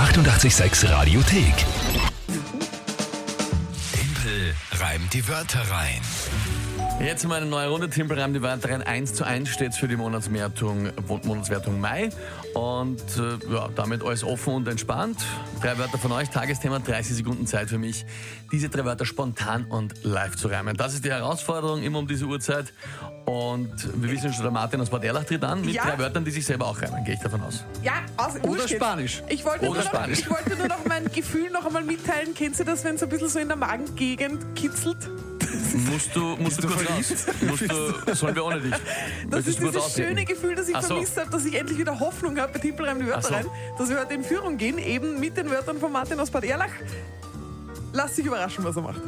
886 Radiothek. Tempel reimt die Wörter rein. Jetzt mal eine neue Runde. Tempel reimt die Wörter rein. 1:1 steht für die Monatswertung Mai. Und damit alles offen und entspannt. 3 Wörter von euch, Tagesthema, 30 Sekunden Zeit für mich, diese 3 Wörter spontan und live zu reimen. Das ist die Herausforderung, immer um diese Uhrzeit. Und wir wissen schon, der Martin aus Bad Erlach tritt an mit 3 Wörtern, die sich selber auch reimen, gehe ich davon aus. Ja, Oder Spanisch. Ich wollte nur noch mein Gefühl noch einmal mitteilen. Kennst du das, wenn es ein bisschen so in der Magengegend kitzelt? Musst du kurz raus. Sollen wir ohne dich? Das ist dieses schöne Gefühl, das ich Ach so. vermisst habe, dass ich endlich wieder Hoffnung habe bei Tempel reimt die Wörter rein, dass wir heute in Führung gehen, eben mit den Wörtern von Martin aus Bad Erlach. Lass dich überraschen, was er macht.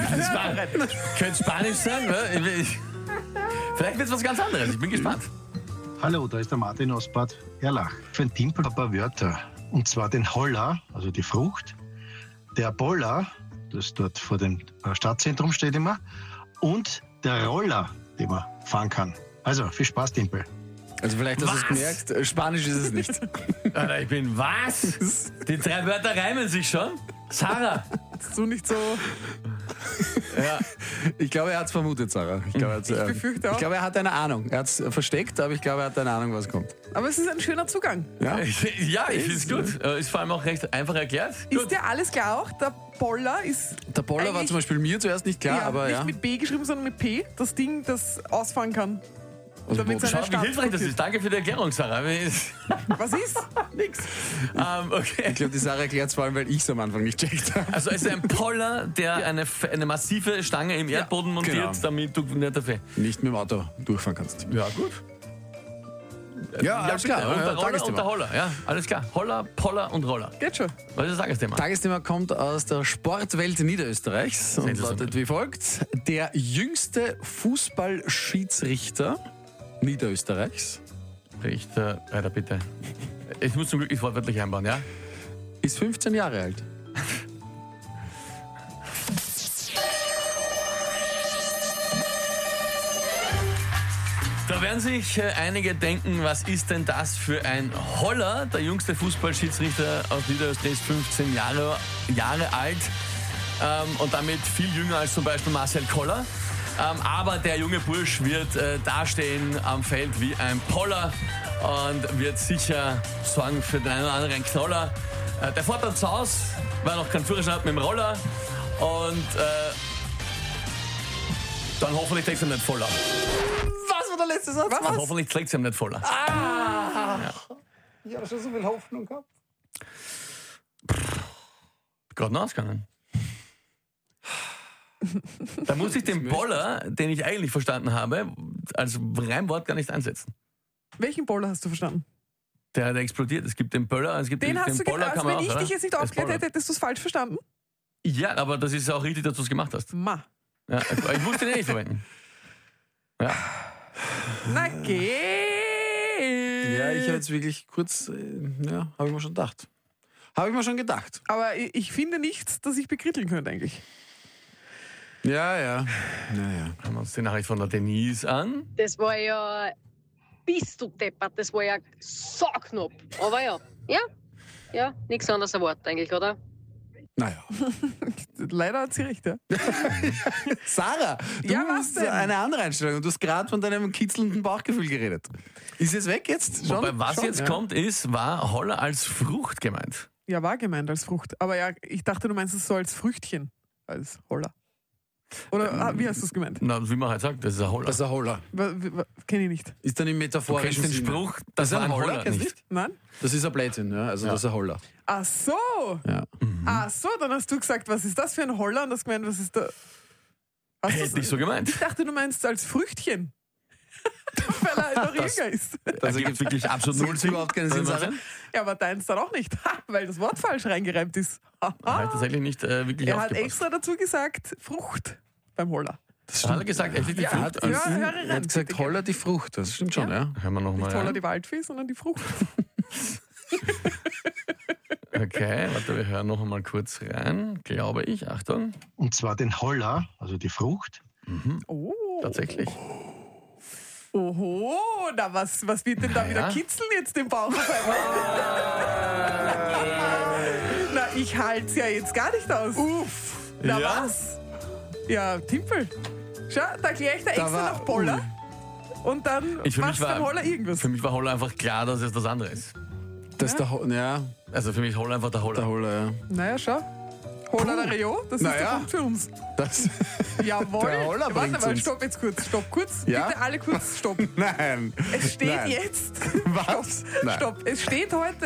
Könnte Spanisch sein, ne? Vielleicht wird es was ganz anderes. Ich bin gespannt. Hallo, da ist der Martin aus Bad Erlach. Für den Timpel ein paar Wörter. Und zwar den Holler, also die Frucht, der Boller, das dort vor dem Stadtzentrum steht immer, und der Roller, den man fahren kann. Also, viel Spaß, Timpel. Also vielleicht hast du es gemerkt, Spanisch ist es nicht. Alter, ich bin was? Die 3 Wörter reimen sich schon? Sarah! So nicht so. Ja, ich glaube, er hat es vermutet, Sarah. Ich befürchte auch. Ich glaube, er hat eine Ahnung. Er hat es versteckt, aber ich glaube, er hat eine Ahnung, was kommt. Aber es ist ein schöner Zugang. Ja, Ja, ich finde es gut. Ist vor allem auch recht einfach erklärt. Ist dir alles klar auch? Der Boller ist. Der Boller war eigentlich- zum Beispiel mir zuerst nicht klar, aber nicht ja. mit B geschrieben, sondern mit P. Das Ding, das ausfahren kann. Und damit Schau, wie hilfreich das ist. Danke für die Erklärung, Sarah. Was ist? Nix. Okay. Ich glaube, die Sarah erklärt es vor allem, weil ich es am Anfang nicht checkt habe. Also es ist ein Poller, der eine massive Stange im Erdboden montiert, genau. damit du nicht dafür... Nicht mit dem Auto durchfahren kannst. Ja, gut. Ja, alles klar. Und der Roller Tagesthema. und der Holler. Ja, alles klar. Holler, Poller und Roller. Geht schon. Was ist das Tagesthema? Tagesthema kommt aus der Sportwelt Niederösterreichs und Sensationell. lautet wie folgt. Der jüngste Fußballschiedsrichter Niederösterreichs Richter, weiter bitte. Ich muss zum Glück nicht wortwörtlich einbauen, ja? ist 15 Jahre alt. Da werden sich einige denken, was ist denn das für ein Holler? Der jüngste Fußballschiedsrichter aus Niederösterreich ist 15 Jahre alt und damit viel jünger als zum Beispiel Marcel Koller. Aber der junge Bursch wird dastehen am Feld wie ein Poller und wird sicher sorgen für den einen oder anderen Knoller. Der fährt dann zu Hause, weil er noch keinen Führerschein hat mit dem Roller und dann hoffentlich trägt es ihm nicht voller. Was war der letzte Satz? Und hoffentlich trägt es ihm nicht voller. Ich habe schon so viel Hoffnung gehabt. Gerade noch ausgegangen. Da muss ich den Boller, den ich eigentlich verstanden habe, als Reimwort gar nicht einsetzen. Welchen Boller hast du verstanden? Der explodiert. Es gibt den Böller, es gibt Den hast du Boller. also wenn ich dich jetzt nicht Als aufgeklärt Boller. hätte, hättest du es falsch verstanden? Ja, aber das ist auch richtig, dass du es gemacht hast. Ma. Ja, ich musste den nicht verwenden. Ja. Na geh! Ja, ich habe jetzt wirklich kurz, habe ich mir schon gedacht. Habe ich mir schon gedacht. Aber ich finde nichts, das ich bekritteln könnte eigentlich. Ja. Hören wir uns die Nachricht von der Denise an. Das war ja, bist du deppert, das war ja sauknapp. Aber ja, nichts anderes erwartet eigentlich, oder? Naja. Leider hat sie recht, ja. Sarah, du Ja, was hast denn? eine andere Einstellung. Du hast gerade von deinem kitzelnden Bauchgefühl geredet. Ist es weg jetzt? Schon? Wobei, was Schon, jetzt ja. kommt, war Holler als Frucht gemeint. Ja, war gemeint als Frucht. Aber ja, ich dachte, du meinst es so als Früchtchen. Als Holler. Oder wie hast du es gemeint? Na, wie man halt sagt, das ist ein Holler. Das ist ein Holler. Kenne ich nicht. Ist dann im Du metaphorischen kennst den Sinne. Spruch, Das ist ein Holler, Holler kennst du nicht. nicht? Nein? Das ist ein Blödsinn, ja. Also das ist ein Holler. Ach so! Ja. Ach so, dann hast du gesagt, was ist das für ein Holler? Und hast gemeint, was ist da? Hast Hätte nicht so gemeint. Ich dachte, du meinst als Früchtchen. Weil er halt noch jünger ist. Das ergibt wirklich absolut null Sinn. überhaupt keinen Sinn, Sarah. Ja, aber deins dann auch nicht, weil das Wort falsch reingereimt ist. Habe ich tatsächlich nicht wirklich Er hat aufgepasst. extra dazu gesagt, Frucht beim Holler. Hat er gesagt, er die Ja, Frucht ja. als... höre Er rein, hat gesagt, bitte. Holler die Frucht. Das stimmt schon, ja. Hören wir nochmal Nicht Holler rein. die Waldfee, sondern die Frucht. Okay, warte, wir hören noch einmal kurz rein, glaube ich. Achtung. Und zwar den Holler, also die Frucht. Oh. Tatsächlich. Oho, na was wird denn da wieder Naja. kitzeln jetzt im Bauch auf einmal? Ich halte es ja jetzt gar nicht aus. Uff. Na Ja? was? Ja, Timpel. Schau, da erkläre ich da extra war- noch Boller. Und dann Für machst du beim Holler irgendwas. Für mich war Holler einfach klar, dass es das andere ist. Das ist ja, Also für mich Holler einfach der Holler. der Holler, ja. Naja, schau. Holler der Rio, das ist der Naja. Punkt für uns. Das, Jawohl. Der Holler Warte bringt's mal, uns. stopp jetzt kurz. Stopp kurz. Ja? Bitte alle kurz stoppen. nein. Es steht Nein. jetzt. Was? Nein. Stopp. Es steht heute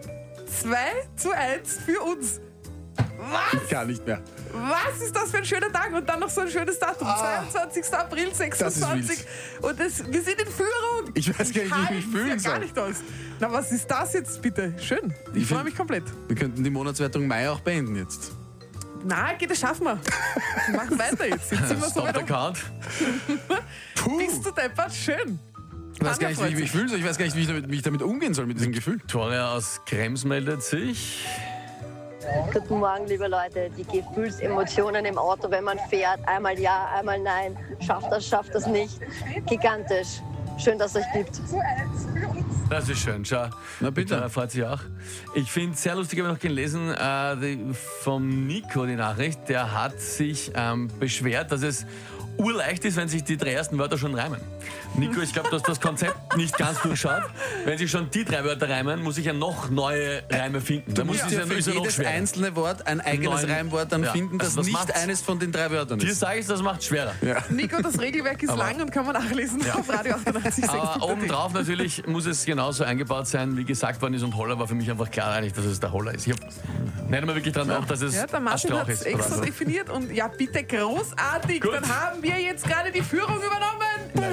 2:1 für uns. Was? Gar nicht mehr. Was ist das für ein schöner Tag? Und dann noch so ein schönes Datum. 22. April, 26. Und wir sind in Führung. Ich weiß gar nicht, wie ich mich fühlen halt's ja gar soll. nicht aus. Na, was ist das jetzt bitte? Schön. Ich freue mich komplett. Wir könnten die Monatswertung Mai auch beenden jetzt. Na, geht, das schaffen wir. Wir machen weiter jetzt. Jetzt sind wir so Stop weit the um. count. Bist du deppert? Schön. Ich weiß gar nicht, wie ich freut mich fühlen soll. Ich weiß gar nicht, wie ich damit umgehen soll, mit diesem Gefühl. Victoria aus Krems meldet sich. Guten Morgen, liebe Leute. Die Gefühlsemotionen im Auto, wenn man fährt. Einmal ja, einmal nein. Schafft das nicht. Gigantisch. Schön, dass es euch gibt. Das ist schön, schau. Na bitte. Victoria freut sich auch. Ich finde es sehr lustig, habe ich noch gelesen, vom Nico die Nachricht. Der hat sich beschwert, dass es urleicht ist, wenn sich die 3 ersten Wörter schon reimen. Nico, ich glaube, du hast das Konzept nicht ganz durchschaut. Wenn sich schon die 3 Wörter reimen, muss ich ja noch neue Reime finden. Da Du musst ja für ist ja noch jedes schwerer. einzelne Wort ein eigenes Neuen- Reimwort dann Ja. finden, das, Also das nicht macht's. eines von den 3 Wörtern Dir ist. sage ich, das macht schwerer. Nico, das Regelwerk ist lang und kann man nachlesen auf Radio 88. Aber obendrauf natürlich muss es genauso eingebaut sein, wie gesagt worden ist. Und Holler war für mich einfach klar eigentlich, dass es der Holler ist. Ich habe nicht einmal wirklich dran gedacht, dass es Ja, der ein Martin Strauch hat es ist. extra Oder so. definiert und ja, bitte großartig. Gut. Dann haben wir jetzt gerade die Führung übernommen.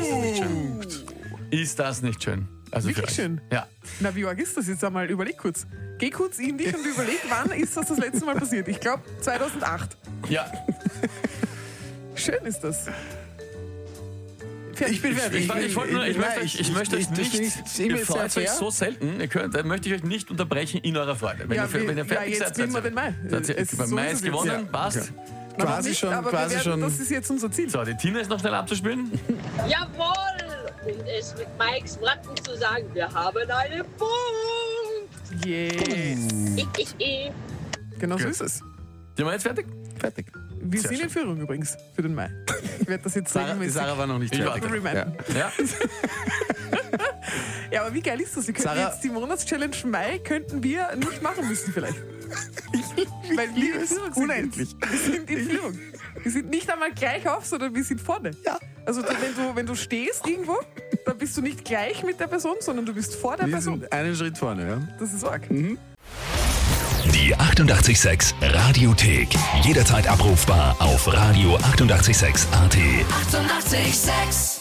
Ist das nicht schön? Also Wirklich für euch. schön. Ja. Na, wie arg ist das jetzt einmal? Überleg kurz. Geh kurz in dich und überleg, wann ist das letzte Mal passiert? Ich glaube 2008. Ja, Schön ist das. Ich bin fertig. ich möchte euch nicht, ihr freut euch so selten, möchte ich euch nicht unterbrechen in eurer Freude. Wenn ihr fertig jetzt seid, nehmen wir den Mai. beim Mai ist gewonnen, Ja. passt. Na, noch Quasi nicht, schon, aber quasi wir werden, schon. das ist jetzt unser Ziel. So, die Tina ist noch schnell abzuspielen. Jawohl! Und es mit Mikes Worten zu sagen, wir haben einen Punkt! Yes. Genau so Gut. ist es. Sind wir jetzt fertig? Fertig. Wir Sehr sind in Führung übrigens für den Mai. Ich werde das jetzt Die regelmäßig Sarah war noch nicht Ich fertig. warte. reminden. Ja. Ja, aber wie geil ist das? Wir könnten Sarah- jetzt die Monatschallenge Mai könnten wir nicht machen müssen vielleicht. Weil wir in Führung sind. unendlich. Wir sind in Führung. Wir sind nicht einmal gleich auf, sondern wir sind vorne. Ja. Also wenn du stehst irgendwo, dann bist du nicht gleich mit der Person, sondern du bist vor der Wir Person. sind einen Schritt vorne, ja. Das ist arg. Die 88,6 Radiothek. Jederzeit abrufbar auf radio886.at. 88,6. Eighty-eight, sex.